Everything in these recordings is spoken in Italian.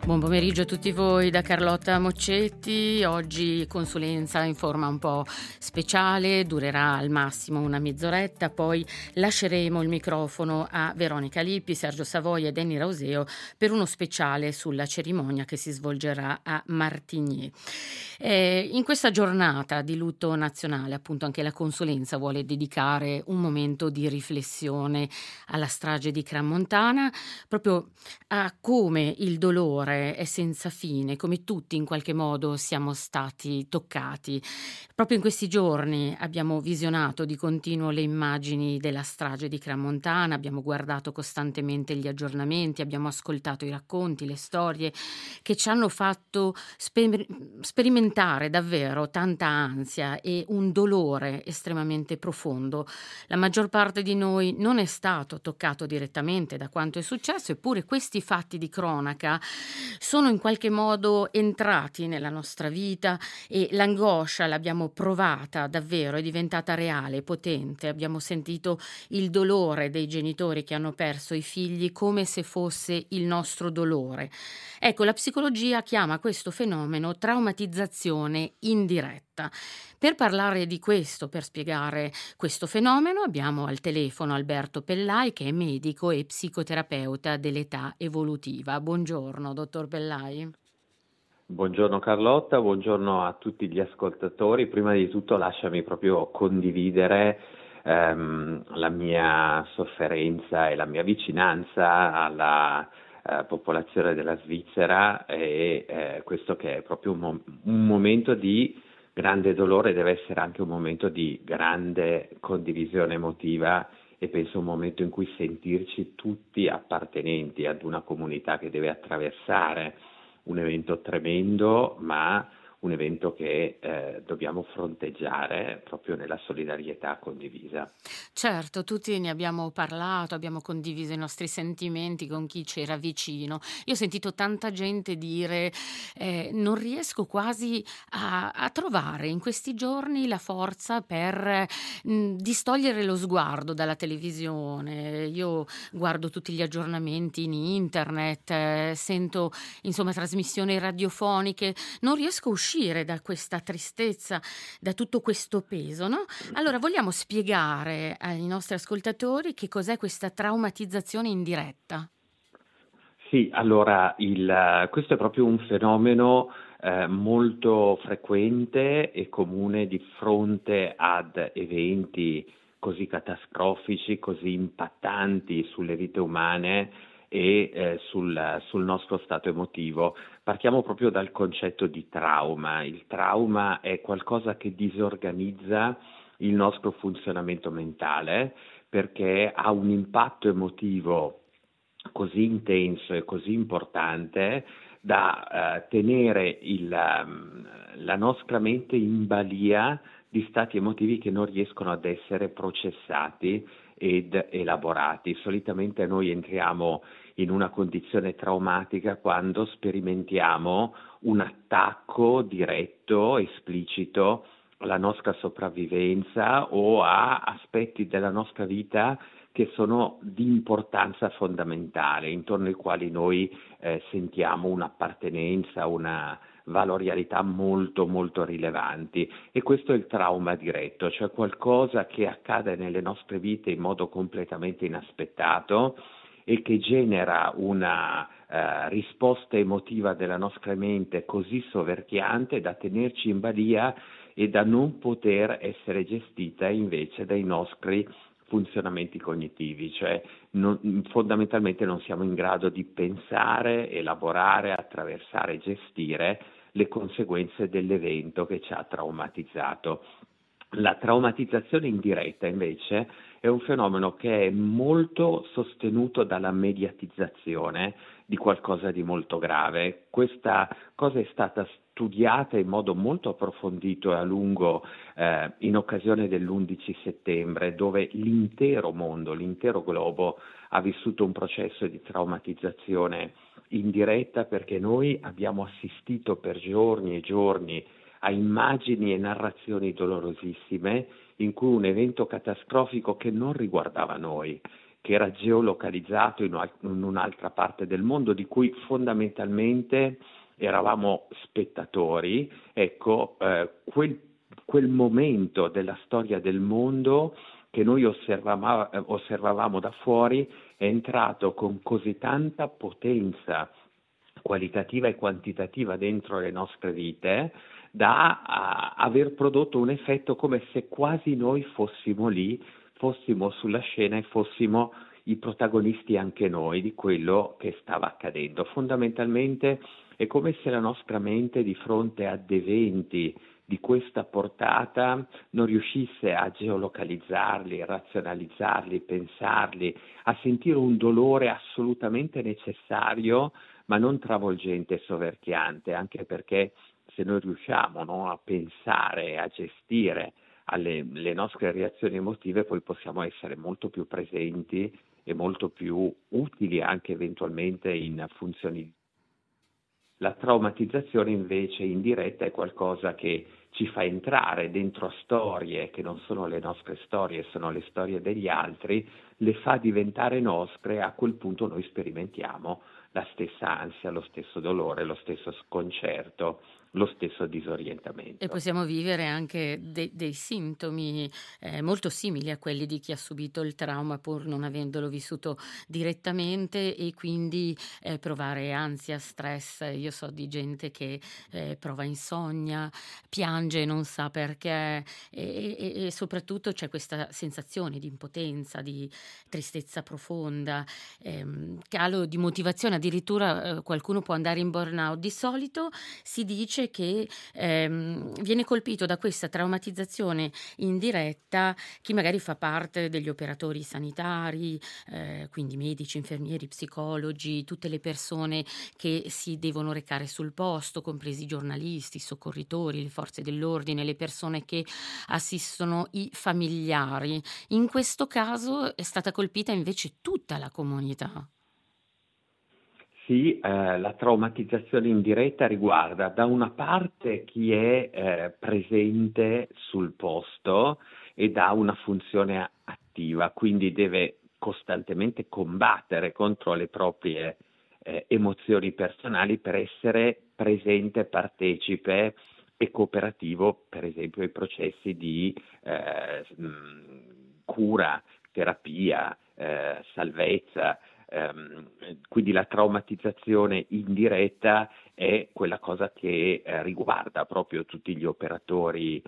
Buon pomeriggio a tutti voi da Carlotta Moccetti. Oggi consulenza in forma un po' speciale, durerà al massimo una mezz'oretta, poi lasceremo il microfono a Veronica Lippi, Sergio Savoia e Danny Rauseo per uno speciale sulla cerimonia che si svolgerà a Martigny. In questa giornata di lutto nazionale, appunto, anche la consulenza vuole dedicare un momento di riflessione alla strage di Crans-Montana, proprio a come il dolore è senza fine, come tutti in qualche modo siamo stati toccati. Proprio in questi giorni abbiamo visionato di continuo le immagini della strage di Crans-Montana, abbiamo guardato costantemente gli aggiornamenti, abbiamo ascoltato i racconti, le storie che ci hanno fatto sperimentare davvero tanta ansia e un dolore estremamente profondo. La maggior parte di noi non è stato toccato direttamente da quanto è successo, eppure questi fatti di cronaca sono in qualche modo entrati nella nostra vita e l'angoscia l'abbiamo provata davvero, è diventata reale, potente. Abbiamo sentito il dolore dei genitori che hanno perso i figli come se fosse il nostro dolore. Ecco, la psicologia chiama questo fenomeno traumatizzazione indiretta. Per parlare di questo, per spiegare questo fenomeno, abbiamo al telefono Alberto Pellai, che è medico e psicoterapeuta dell'età evolutiva. Buongiorno, dottor Pellai. Buongiorno Carlotta, buongiorno a tutti gli ascoltatori. Prima di tutto lasciami proprio condividere la mia sofferenza e la mia vicinanza alla popolazione della Svizzera e questo che è proprio un momento di grande dolore, deve essere anche un momento di grande condivisione emotiva e penso un momento in cui sentirci tutti appartenenti ad una comunità che deve attraversare un evento tremendo, ma un evento che dobbiamo fronteggiare proprio nella solidarietà condivisa. Certo, tutti ne abbiamo parlato, abbiamo condiviso i nostri sentimenti con chi c'era vicino. Io ho sentito tanta gente dire non riesco quasi a trovare in questi giorni la forza per distogliere lo sguardo dalla televisione. Io guardo tutti gli aggiornamenti in internet, sento insomma trasmissioni radiofoniche, non riesco a uscire da questa tristezza, da tutto questo peso, no? Allora, vogliamo spiegare ai nostri ascoltatori che cos'è questa traumatizzazione indiretta? Sì, allora questo è proprio un fenomeno molto frequente e comune di fronte ad eventi così catastrofici, così impattanti sulle vite umane e sul nostro stato emotivo. Partiamo proprio dal concetto di trauma. Il trauma è qualcosa che disorganizza il nostro funzionamento mentale perché ha un impatto emotivo così intenso e così importante da tenere la nostra mente in balia di stati emotivi che non riescono ad essere processati ed elaborati. Solitamente noi entriamo in una condizione traumatica quando sperimentiamo un attacco diretto, esplicito alla nostra sopravvivenza o a aspetti della nostra vita che sono di importanza fondamentale, intorno ai quali noi sentiamo un'appartenenza, una valorialità molto molto rilevanti, e questo è il trauma diretto, cioè qualcosa che accade nelle nostre vite in modo completamente inaspettato e che genera una risposta emotiva della nostra mente così soverchiante da tenerci in balia e da non poter essere gestita invece dai nostri funzionamenti cognitivi, cioè fondamentalmente non siamo in grado di pensare, elaborare, attraversare, gestire le conseguenze dell'evento che ci ha traumatizzato. La traumatizzazione indiretta invece è un fenomeno che è molto sostenuto dalla mediatizzazione di qualcosa di molto grave. Questa cosa è stata studiata in modo molto approfondito e a lungo in occasione dell'11 settembre, dove l'intero mondo, l'intero globo ha vissuto un processo di traumatizzazione indiretta, perché noi abbiamo assistito per giorni e giorni a immagini e narrazioni dolorosissime in cui un evento catastrofico che non riguardava noi, che era geolocalizzato in un'altra parte del mondo, di cui fondamentalmente eravamo spettatori. Ecco, quel momento della storia del mondo che noi osservavamo da fuori è entrato con così tanta potenza qualitativa e quantitativa dentro le nostre vite da aver prodotto un effetto come se quasi noi fossimo lì, fossimo sulla scena e fossimo i protagonisti anche noi di quello che stava accadendo. Fondamentalmente è come se la nostra mente di fronte ad eventi di questa portata non riuscisse a geolocalizzarli, razionalizzarli, pensarli, a sentire un dolore assolutamente necessario, ma non travolgente e soverchiante, anche perché se noi riusciamo, no, a pensare, a gestire le nostre reazioni emotive, poi possiamo essere molto più presenti e molto più utili anche eventualmente in funzioni. La traumatizzazione invece indiretta è qualcosa che ci fa entrare dentro a storie che non sono le nostre storie, sono le storie degli altri, le fa diventare nostre e a quel punto noi sperimentiamo la stessa ansia, lo stesso dolore, lo stesso sconcerto, lo stesso E disorientamento. possiamo vivere anche dei sintomi molto simili a quelli di chi ha subito il trauma pur non avendolo vissuto direttamente e quindi provare ansia, stress. Io so di gente che prova insonnia, piange, non sa perché e soprattutto c'è questa sensazione di impotenza, di tristezza profonda, calo di motivazione, addirittura qualcuno può andare in burnout. Di solito si dice che viene colpito da questa traumatizzazione indiretta chi magari fa parte degli operatori sanitari, quindi medici, infermieri, psicologi, tutte le persone che si devono recare sul posto, compresi i giornalisti, i soccorritori, le forze dell'ordine, le persone che assistono i familiari. In questo caso è stata colpita invece tutta la comunità. Sì, la traumatizzazione indiretta riguarda da una parte chi è presente sul posto ed ha una funzione attiva, quindi deve costantemente combattere contro le proprie emozioni personali per essere presente, partecipe e cooperativo, per esempio, ai processi di cura, terapia, salvezza. Quindi la traumatizzazione indiretta è quella cosa che riguarda proprio tutti gli operatori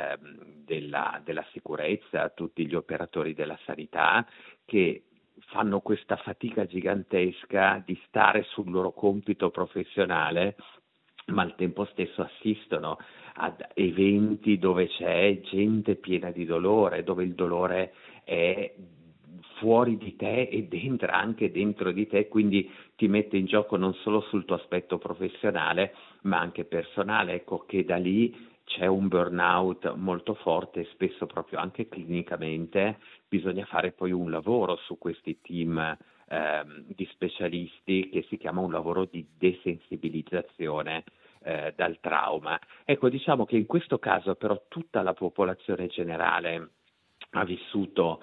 della sicurezza, tutti gli operatori della sanità che fanno questa fatica gigantesca di stare sul loro compito professionale, ma al tempo stesso assistono ad eventi dove c'è gente piena di dolore, dove il dolore è fuori di te ed entra anche dentro di te, quindi ti mette in gioco non solo sul tuo aspetto professionale, ma anche personale. Ecco che da lì c'è un burnout molto forte e spesso proprio anche clinicamente bisogna fare poi un lavoro su questi team di specialisti che si chiama un lavoro di desensibilizzazione dal trauma. Ecco, diciamo che in questo caso però tutta la popolazione generale ha vissuto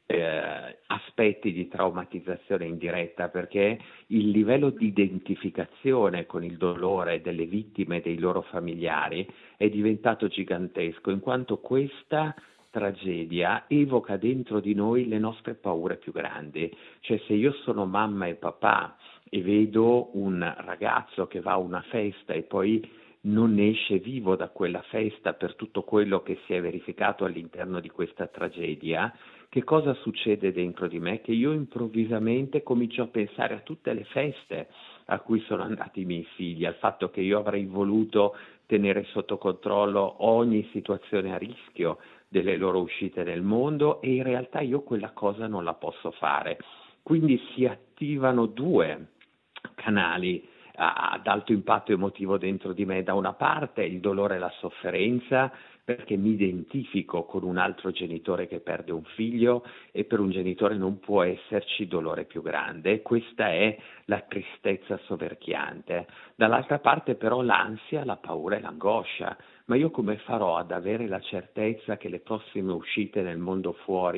aspetti di traumatizzazione indiretta perché il livello di identificazione con il dolore delle vittime e dei loro familiari è diventato gigantesco, in quanto questa tragedia evoca dentro di noi le nostre paure più grandi. Cioè, se io sono mamma e papà e vedo un ragazzo che va a una festa e poi non ne esce vivo da quella festa per tutto quello che si è verificato all'interno di questa tragedia, che cosa succede dentro di me? Che io improvvisamente comincio a pensare a tutte le feste a cui sono andati i miei figli, al fatto che io avrei voluto tenere sotto controllo ogni situazione a rischio delle loro uscite nel mondo e in realtà io quella cosa non la posso fare. Quindi si attivano due canali ad alto impatto emotivo dentro di me, da una parte il dolore e la sofferenza perché mi identifico con un altro genitore che perde un figlio e per un genitore non può esserci dolore più grande, questa è la tristezza soverchiante. Dall'altra parte però l'ansia, la paura e l'angoscia, ma io come farò ad avere la certezza che le prossime uscite nel mondo fuori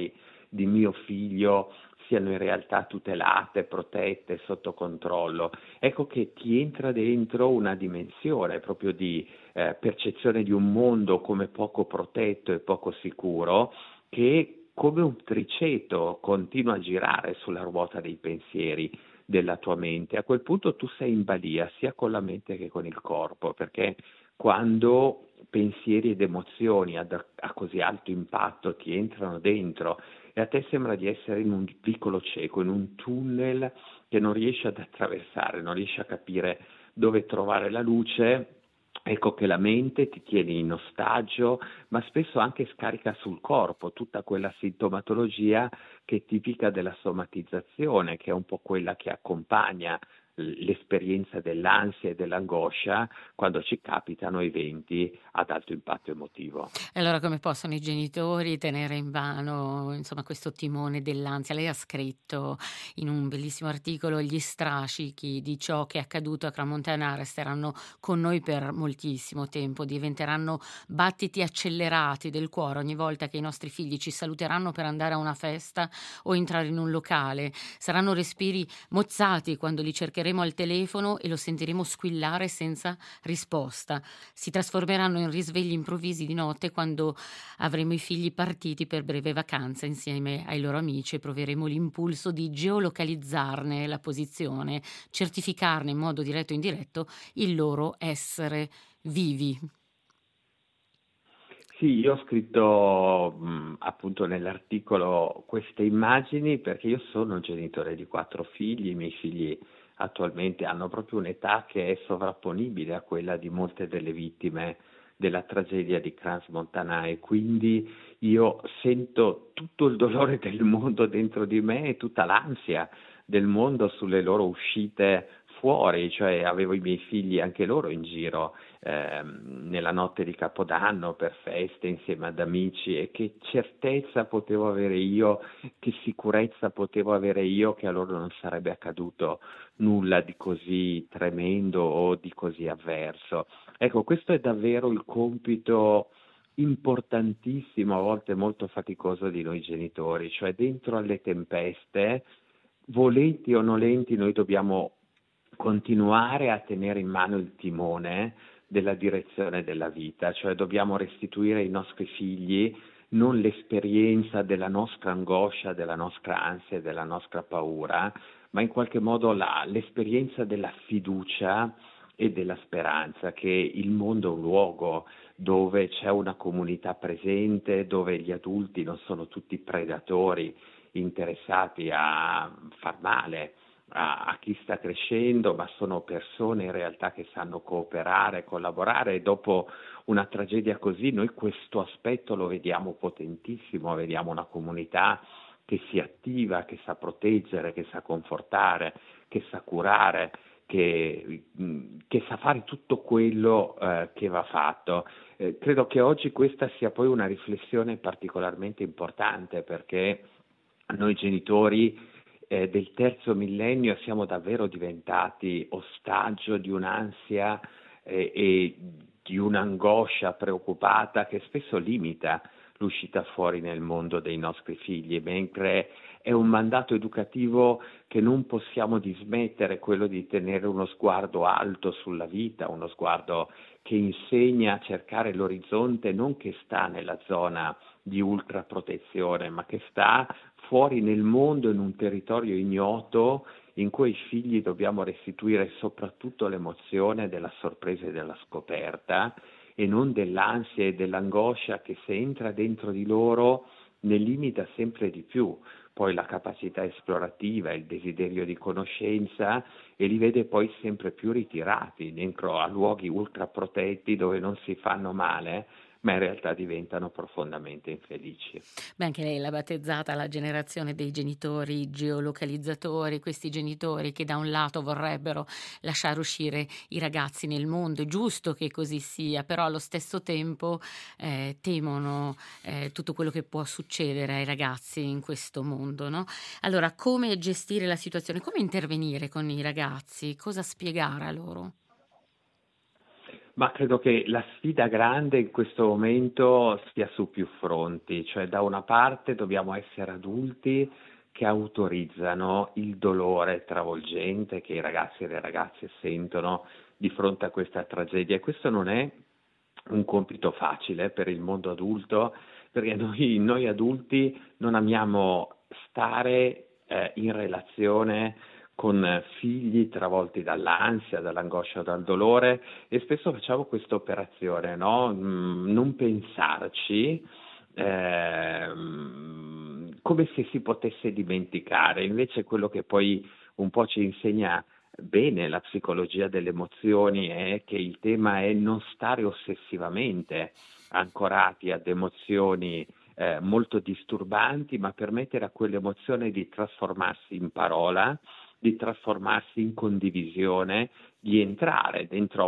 di mio figlio siano in realtà tutelate, protette, sotto controllo. Ecco che ti entra dentro una dimensione proprio di percezione di un mondo come poco protetto e poco sicuro, che come un triceto continua a girare sulla ruota dei pensieri della tua mente. A quel punto tu sei in balia sia con la mente che con il corpo, perché quando pensieri ed emozioni a così alto impatto ti entrano dentro e a te sembra di essere in un vicolo cieco, in un tunnel che non riesci ad attraversare, non riesci a capire dove trovare la luce. Ecco che la mente ti tiene in ostaggio, ma spesso anche scarica sul corpo tutta quella sintomatologia che è tipica della somatizzazione, che è un po' quella che accompagna l'esperienza dell'ansia e dell'angoscia quando ci capitano eventi ad alto impatto emotivo. E allora come possono i genitori tenere in vano, insomma, questo timone dell'ansia? Lei ha scritto in un bellissimo articolo: "Gli strascichi di ciò che è accaduto a Crans-Montana resteranno con noi per moltissimo tempo, diventeranno battiti accelerati del cuore ogni volta che i nostri figli ci saluteranno per andare a una festa o entrare in un locale. Saranno respiri mozzati quando li cercheremo al telefono e lo sentiremo squillare senza risposta. Si trasformeranno in risvegli improvvisi di notte quando avremo i figli partiti per breve vacanza insieme ai loro amici e proveremo l'impulso di geolocalizzarne la posizione, certificarne in modo diretto o indiretto il loro essere vivi." Sì, io ho scritto appunto nell'articolo queste immagini perché io sono genitore di 4 figli, i miei figli attualmente hanno proprio un'età che è sovrapponibile a quella di molte delle vittime della tragedia di Crans-Montana e quindi io sento tutto il dolore del mondo dentro di me e tutta l'ansia del mondo sulle loro uscite fuori, cioè avevo i miei figli anche loro in giro nella notte di Capodanno per feste insieme ad amici e che certezza potevo avere io, che sicurezza potevo avere io che a loro non sarebbe accaduto nulla di così tremendo o di così avverso. Ecco, questo è davvero il compito importantissimo, a volte molto faticoso di noi genitori, cioè dentro alle tempeste, volenti o nolenti, noi dobbiamo continuare a tenere in mano il timone della direzione della vita, cioè dobbiamo restituire ai nostri figli non l'esperienza della nostra angoscia, della nostra ansia, della nostra paura, ma in qualche modo l'esperienza della fiducia e della speranza, che il mondo è un luogo dove c'è una comunità presente, dove gli adulti non sono tutti predatori interessati a far male a chi sta crescendo, ma sono persone in realtà che sanno cooperare, collaborare e dopo una tragedia così noi questo aspetto lo vediamo potentissimo, vediamo una comunità che si attiva, che sa proteggere, che sa confortare, che sa curare, che sa fare tutto quello che va fatto. Credo che oggi questa sia poi una riflessione particolarmente importante perché noi genitori del terzo millennio siamo davvero diventati ostaggio di un'ansia e di un'angoscia preoccupata che spesso limita l'uscita fuori nel mondo dei nostri figli, mentre è un mandato educativo che non possiamo dismettere, quello di tenere uno sguardo alto sulla vita, uno sguardo che insegna a cercare l'orizzonte non che sta nella zona di ultraprotezione, ma che sta fuori nel mondo in un territorio ignoto in cui ai figli dobbiamo restituire soprattutto l'emozione della sorpresa e della scoperta e non dell'ansia e dell'angoscia che se entra dentro di loro ne limita sempre di più poi la capacità esplorativa, il desiderio di conoscenza e li vede poi sempre più ritirati dentro a luoghi ultraprotetti dove non si fanno male, ma in realtà diventano profondamente infelici. Beh, anche lei l'ha battezzata la generazione dei genitori geolocalizzatori, questi genitori che da un lato vorrebbero lasciare uscire i ragazzi nel mondo. È giusto che così sia, però allo stesso tempo temono tutto quello che può succedere ai ragazzi in questo mondo, no? Allora, come gestire la situazione? Come intervenire con i ragazzi? Cosa spiegare a loro? Ma credo che la sfida grande in questo momento sia su più fronti, cioè da una parte dobbiamo essere adulti che autorizzano il dolore travolgente che i ragazzi e le ragazze sentono di fronte a questa tragedia e questo non è un compito facile per il mondo adulto perché noi adulti non amiamo stare in relazione con figli travolti dall'ansia, dall'angoscia o dal dolore e spesso facciamo questa operazione, no? Non pensarci, come se si potesse dimenticare, invece quello che poi un po' ci insegna bene la psicologia delle emozioni è che il tema è non stare ossessivamente ancorati ad emozioni molto disturbanti, ma permettere a quell'emozione di trasformarsi in parola, di trasformarsi in condivisione, di entrare dentro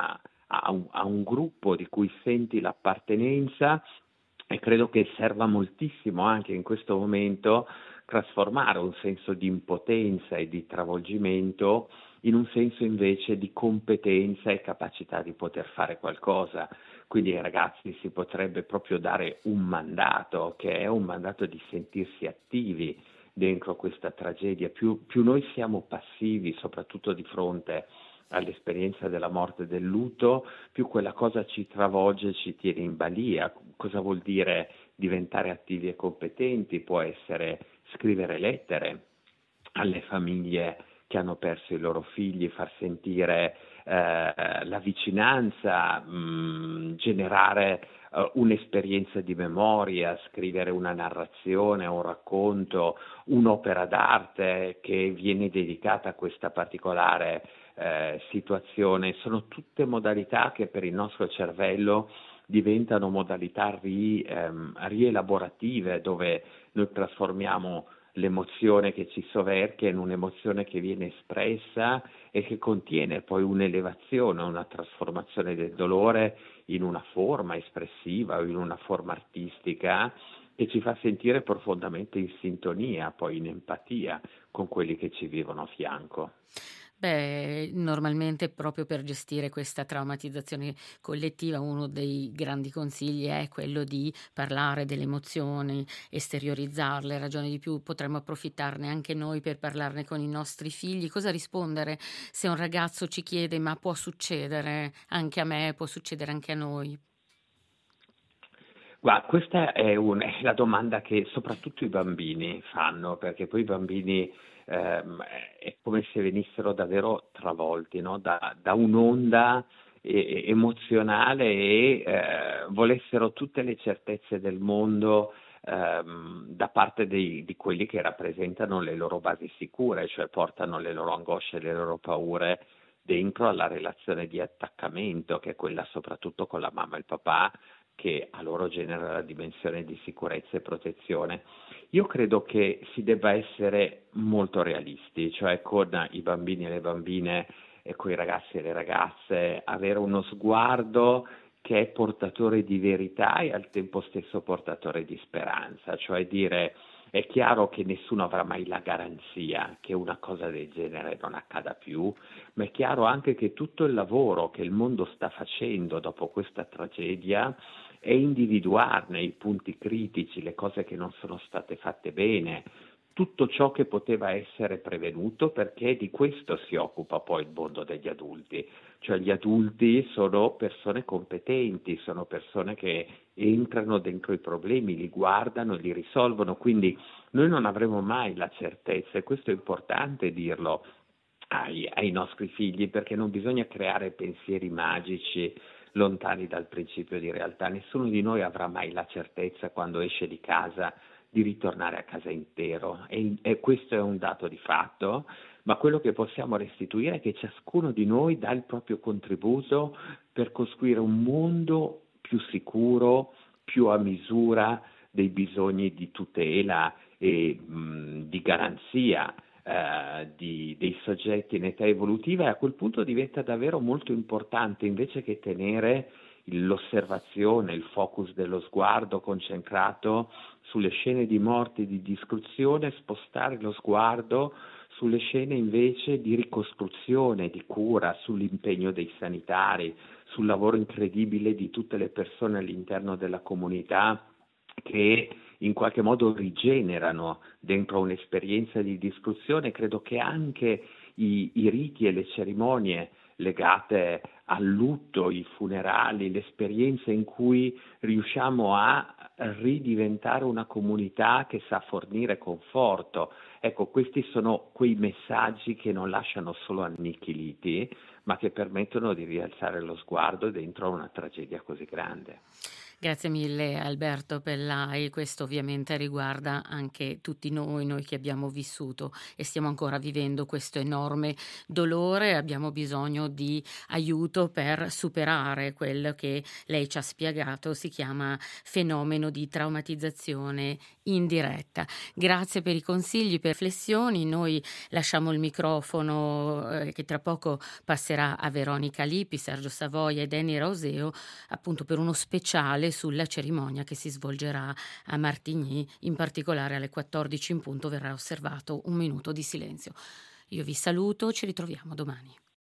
a un gruppo di cui senti l'appartenenza e credo che serva moltissimo anche in questo momento trasformare un senso di impotenza e di travolgimento in un senso invece di competenza e capacità di poter fare qualcosa. Quindi ai ragazzi si potrebbe proprio dare un mandato, che è un mandato di sentirsi attivi dentro questa tragedia. Più noi siamo passivi, soprattutto di fronte all'esperienza della morte e del lutto, più quella cosa ci travolge, ci tiene in balia. Cosa vuol dire diventare attivi e competenti? Può essere scrivere lettere alle famiglie che hanno perso i loro figli, far sentire la vicinanza, generare un'esperienza di memoria, scrivere una narrazione, un racconto, un'opera d'arte che viene dedicata a questa particolare situazione. Sono tutte modalità che per il nostro cervello diventano modalità rielaborative dove noi trasformiamo l'emozione che ci soverchia in un'emozione che viene espressa e che contiene poi un'elevazione, una trasformazione del dolore in una forma espressiva o in una forma artistica che ci fa sentire profondamente in sintonia, poi in empatia con quelli che ci vivono a fianco. Beh, normalmente proprio per gestire questa traumatizzazione collettiva uno dei grandi consigli è quello di parlare delle emozioni, esteriorizzarle, ragione di più potremmo approfittarne anche noi per parlarne con i nostri figli. Cosa rispondere se un ragazzo ci chiede: "Ma può succedere anche a me, può succedere anche a noi?" Guarda, questa è la domanda che soprattutto i bambini fanno, perché poi i bambini è come se venissero davvero travolti, no? Da un'onda emozionale e volessero tutte le certezze del mondo da parte di quelli che rappresentano le loro basi sicure, cioè portano le loro angosce e le loro paure dentro alla relazione di attaccamento, che è quella soprattutto con la mamma e il papà, che a loro genera la dimensione di sicurezza e protezione. Io credo che si debba essere molto realisti, cioè con i bambini e le bambine e con i ragazzi e le ragazze, avere uno sguardo che è portatore di verità e al tempo stesso portatore di speranza, cioè dire è chiaro che nessuno avrà mai la garanzia che una cosa del genere non accada più, ma è chiaro anche che tutto il lavoro che il mondo sta facendo dopo questa tragedia è individuarne i punti critici, le cose che non sono state fatte bene, tutto ciò che poteva essere prevenuto, perché di questo si occupa poi il mondo degli adulti, cioè gli adulti sono persone competenti, sono persone che entrano dentro i problemi, li guardano, li risolvono, quindi noi non avremo mai la certezza, e questo è importante dirlo ai nostri figli, perché non bisogna creare pensieri magici lontani dal principio di realtà. Nessuno di noi avrà mai la certezza quando esce di casa di ritornare a casa intero e questo è un dato di fatto, ma quello che possiamo restituire è che ciascuno di noi dà il proprio contributo per costruire un mondo più sicuro, più a misura dei bisogni di tutela e di garanzia dei soggetti in età evolutiva e a quel punto diventa davvero molto importante invece che tenere l'osservazione, il focus dello sguardo concentrato sulle scene di morte e di distruzione, spostare lo sguardo sulle scene invece di ricostruzione, di cura, sull'impegno dei sanitari, sul lavoro incredibile di tutte le persone all'interno della comunità che in qualche modo rigenerano dentro un'esperienza di distruzione. Credo che anche i riti e le cerimonie legate al lutto, i funerali, l'esperienza in cui riusciamo a ridiventare una comunità che sa fornire conforto. Ecco, questi sono quei messaggi che non lasciano solo annichiliti, ma che permettono di rialzare lo sguardo dentro una tragedia così grande. Grazie mille Alberto Pellai, questo ovviamente riguarda anche tutti noi che abbiamo vissuto e stiamo ancora vivendo questo enorme dolore, abbiamo bisogno di aiuto per superare quello che lei ci ha spiegato, si chiama fenomeno di traumatizzazione indiretta. Grazie per i consigli, per riflessioni, noi lasciamo il microfono che tra poco passerà a Veronica Lippi, Sergio Savoia e Danny Rauseo, appunto per uno speciale sulla cerimonia che si svolgerà a Martigny, in particolare alle 14 in punto verrà osservato un minuto di silenzio. Io vi saluto, ci ritroviamo domani.